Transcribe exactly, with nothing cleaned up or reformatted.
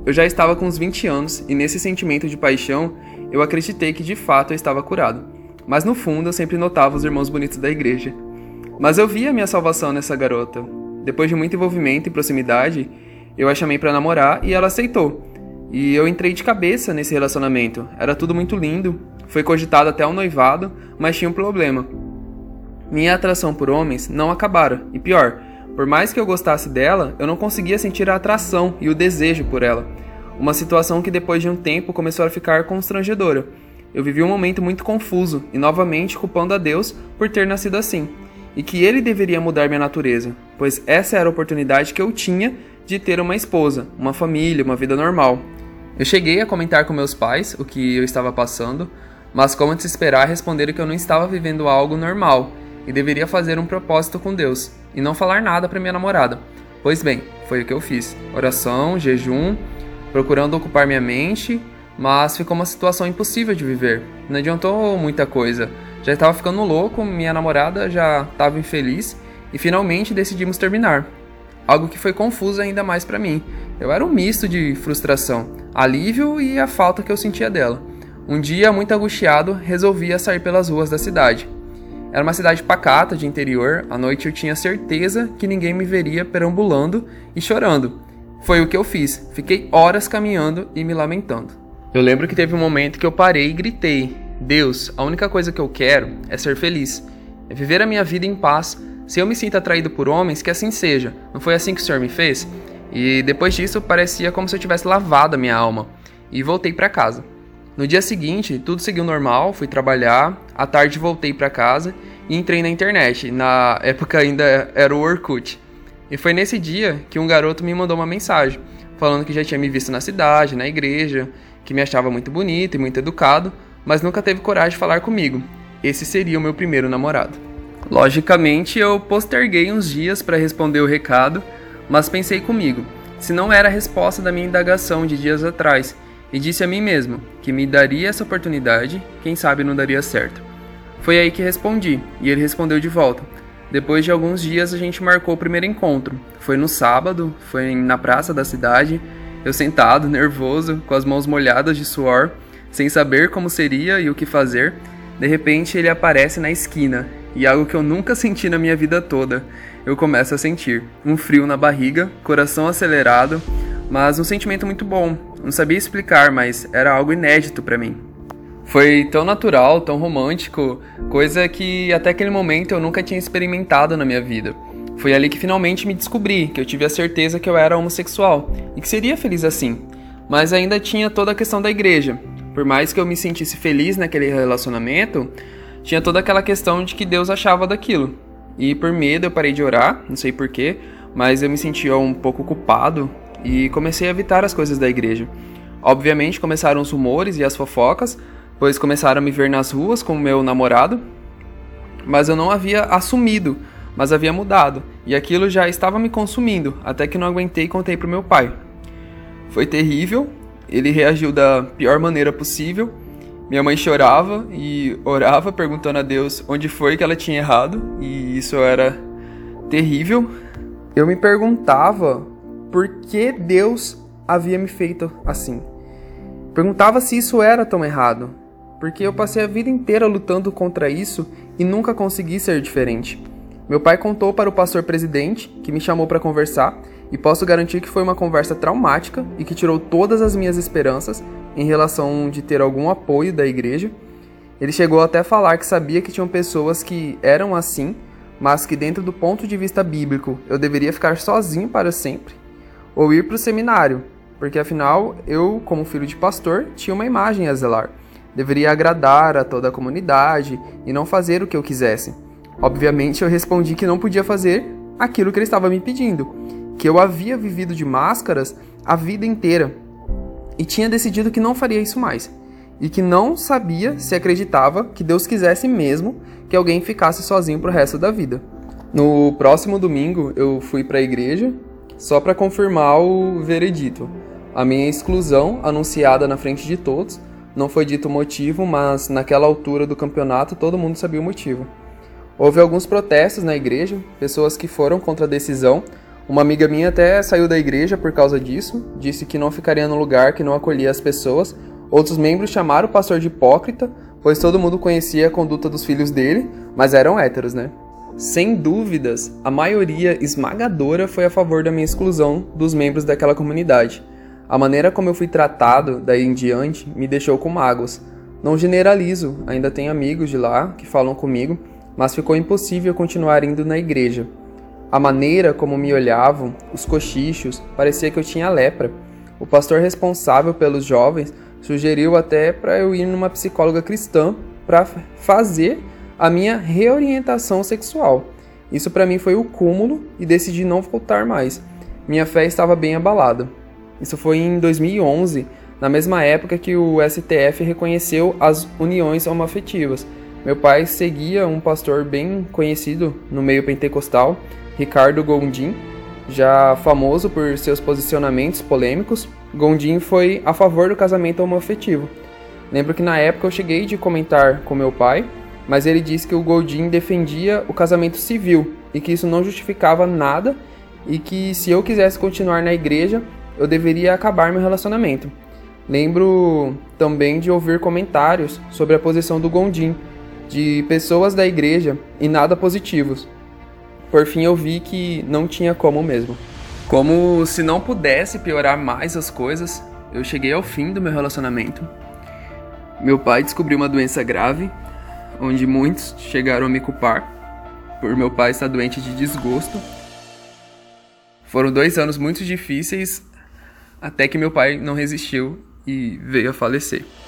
Eu já estava com uns vinte anos e nesse sentimento de paixão, eu acreditei que de fato eu estava curado. Mas no fundo eu sempre notava os irmãos bonitos da igreja. Mas eu via a minha salvação nessa garota. Depois de muito envolvimento e proximidade, eu a chamei pra namorar e ela aceitou. E eu entrei de cabeça nesse relacionamento. Era tudo muito lindo, foi cogitado até o noivado, mas tinha um problema. Minha atração por homens não acabara, e pior, por mais que eu gostasse dela, eu não conseguia sentir a atração e o desejo por ela. Uma situação que depois de um tempo começou a ficar constrangedora. Eu vivi um momento muito confuso e novamente culpando a Deus por ter nascido assim. E que ele deveria mudar minha natureza, pois essa era a oportunidade que eu tinha de ter uma esposa, uma família, uma vida normal. Eu cheguei a comentar com meus pais o que eu estava passando, mas como de se esperar, responderam que eu não estava vivendo algo normal e deveria fazer um propósito com Deus e não falar nada para minha namorada. Pois bem, foi o que eu fiz. Oração, jejum, procurando ocupar minha mente, mas ficou uma situação impossível de viver. Não adiantou muita coisa. Já estava ficando louco, minha namorada já estava infeliz e finalmente decidimos terminar. Algo que foi confuso ainda mais para mim. Eu era um misto de frustração, alívio e a falta que eu sentia dela. Um dia, muito angustiado, resolvi sair pelas ruas da cidade. Era uma cidade pacata de interior, à noite eu tinha certeza que ninguém me veria perambulando e chorando. Foi o que eu fiz, fiquei horas caminhando e me lamentando. Eu lembro que teve um momento que eu parei e gritei: Deus, a única coisa que eu quero é ser feliz, é viver a minha vida em paz. Se eu me sinto atraído por homens, que assim seja. Não foi assim que o Senhor me fez? E depois disso, parecia como se eu tivesse lavado a minha alma. E voltei para casa. No dia seguinte, tudo seguiu normal, fui trabalhar. À tarde voltei para casa e entrei na internet. Na época ainda era o Orkut. E foi nesse dia que um garoto me mandou uma mensagem, falando que já tinha me visto na cidade, na igreja, que me achava muito bonito e muito educado, mas nunca teve coragem de falar comigo. Esse seria o meu primeiro namorado. Logicamente, eu posterguei uns dias para responder o recado, mas pensei comigo, se não era a resposta da minha indagação de dias atrás, e disse a mim mesmo que me daria essa oportunidade, quem sabe não daria certo. Foi aí que respondi, e ele respondeu de volta. Depois de alguns dias, a gente marcou o primeiro encontro. Foi no sábado, foi na praça da cidade, eu sentado, nervoso, com as mãos molhadas de suor, sem saber como seria e o que fazer. De repente, ele aparece na esquina. E algo que eu nunca senti na minha vida toda, eu começo a sentir. Um frio na barriga, coração acelerado, mas um sentimento muito bom. Não sabia explicar, mas era algo inédito pra mim. Foi tão natural, tão romântico, coisa que até aquele momento eu nunca tinha experimentado na minha vida. Foi ali que finalmente me descobri, que eu tive a certeza que eu era homossexual e que seria feliz assim. Mas ainda tinha toda a questão da igreja. Por mais que eu me sentisse feliz naquele relacionamento, tinha toda aquela questão de que Deus achava daquilo. E por medo eu parei de orar, não sei porquê, mas eu me sentia um pouco culpado e comecei a evitar as coisas da igreja. Obviamente começaram os rumores e as fofocas, pois começaram a me ver nas ruas com o meu namorado, mas eu não havia assumido, mas havia mudado. E aquilo já estava me consumindo, até que não aguentei e contei pro meu pai. Foi terrível, ele reagiu da pior maneira possível. Minha mãe chorava e orava perguntando a Deus onde foi que ela tinha errado, e isso era terrível. Eu me perguntava por que Deus havia me feito assim. Perguntava se isso era tão errado, porque eu passei a vida inteira lutando contra isso e nunca consegui ser diferente. Meu pai contou para o pastor presidente, que me chamou para conversar, e posso garantir que foi uma conversa traumática e que tirou todas as minhas esperanças em relação de ter algum apoio da igreja. Ele chegou até a falar que sabia que tinham pessoas que eram assim, mas que dentro do ponto de vista bíblico eu deveria ficar sozinho para sempre, ou ir para o seminário, porque afinal eu, como filho de pastor, tinha uma imagem a zelar. Deveria agradar a toda a comunidade e não fazer o que eu quisesse. Obviamente eu respondi que não podia fazer aquilo que ele estava me pedindo, que eu havia vivido de máscaras a vida inteira e tinha decidido que não faria isso mais, e que não sabia se acreditava que Deus quisesse mesmo que alguém ficasse sozinho pro resto da vida. No próximo domingo eu fui para a igreja só para confirmar o veredito. A minha exclusão, anunciada na frente de todos, não foi dito o motivo, mas naquela altura do campeonato todo mundo sabia o motivo. Houve alguns protestos na igreja, pessoas que foram contra a decisão, Uma amiga minha até saiu da igreja por causa disso, disse que não ficaria no lugar que não acolhia as pessoas. Outros membros chamaram o pastor de hipócrita, pois todo mundo conhecia a conduta dos filhos dele, mas eram héteros, né? Sem dúvidas, a maioria esmagadora foi a favor da minha exclusão dos membros daquela comunidade. A maneira como eu fui tratado daí em diante me deixou com mágoas. Não generalizo, ainda tenho amigos de lá que falam comigo, mas ficou impossível continuar indo na igreja. A maneira como me olhavam, os cochichos, parecia que eu tinha lepra. O pastor responsável pelos jovens sugeriu até para eu ir numa psicóloga cristã para fazer a minha reorientação sexual. Isso para mim foi o cúmulo e decidi não voltar mais. Minha fé estava bem abalada. Isso foi em dois mil e onze, na mesma época que o S T F reconheceu as uniões homoafetivas. Meu pai seguia um pastor bem conhecido no meio pentecostal, Ricardo Gondim, já famoso por seus posicionamentos polêmicos. Gondim foi a favor do casamento homoafetivo. Lembro que na época eu cheguei de comentar com meu pai, mas ele disse que o Gondim defendia o casamento civil e que isso não justificava nada e que se eu quisesse continuar na igreja, eu deveria acabar meu relacionamento. Lembro também de ouvir comentários sobre a posição do Gondim, de pessoas da igreja, e nada positivos. Por fim eu vi que não tinha como mesmo. Como se não pudesse piorar mais as coisas, eu cheguei ao fim do meu relacionamento. Meu pai descobriu uma doença grave, onde muitos chegaram a me culpar por meu pai estar doente de desgosto. Foram dois anos muito difíceis, até que meu pai não resistiu e veio a falecer.